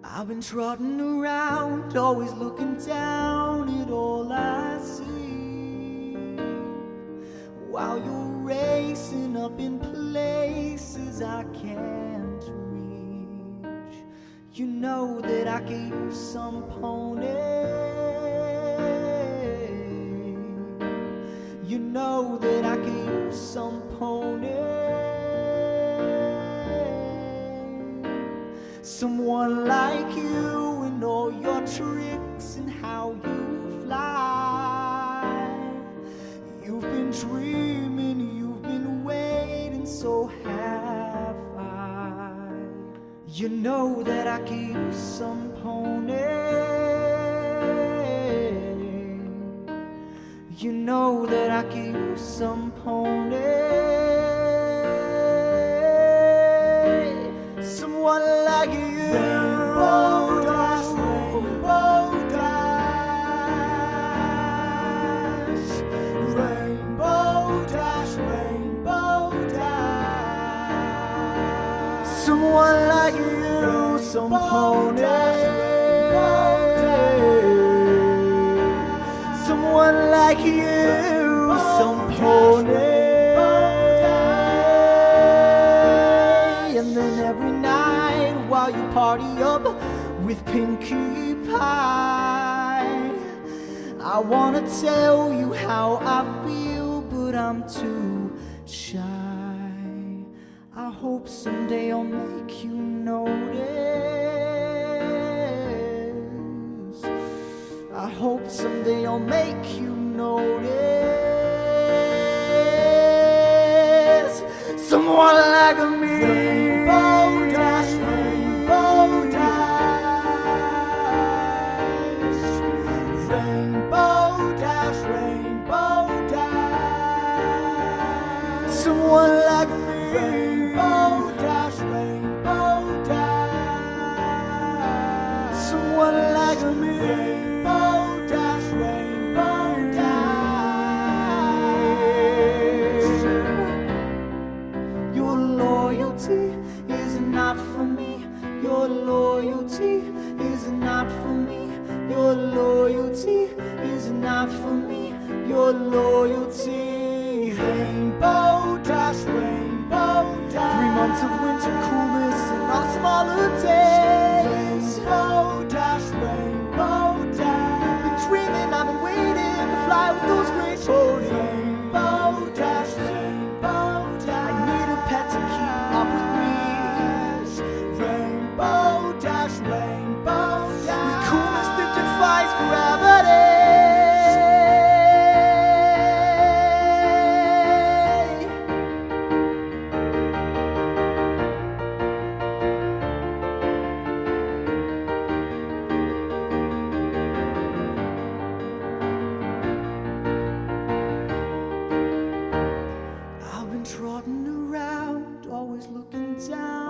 I've been trotting around, always looking down at all I see, while you're racing up in places I can't reach. You know that I could use some pony. You know that I could use some pony. Someone like you and all your tricks and how you fly. You've been dreaming, you've been waiting, so have I. You know that I could use some pony. You know that I could use some pony. Someone like you. Rainbow dash, rainbow dash. Rainbow dash, rainbow dash. Someone like you, some pony. Someone like you, some pony. And then every night while you party up with Pinkie Pie, I wanna tell you how I feel, but I'm too shy. I hope someday I'll make you notice. I hope someday I'll make you notice. Someone like me. Rainbow dash, rainbow dash. Rainbow dash, rainbow dash. Someone like me. Rainbow dash, rainbow dash. Someone like me. Rainbow dash, rainbow dash. Your loyalty is not for me. Your loyalty is not for me. Your loyalty is not for me. Your loyalty. Rainbow dash, rainbow dash. 3 months of winter coolness and awesome holidays. Rainbow dash, rainbow dash. I've been dreaming, I've been waiting to fly with those great ponies. Rainbow dash, rainbow dash. I need a pet to keep up with me. Rainbow dash, rainbow dash. With coolness that defies gravity. I've been trotting around, always looking down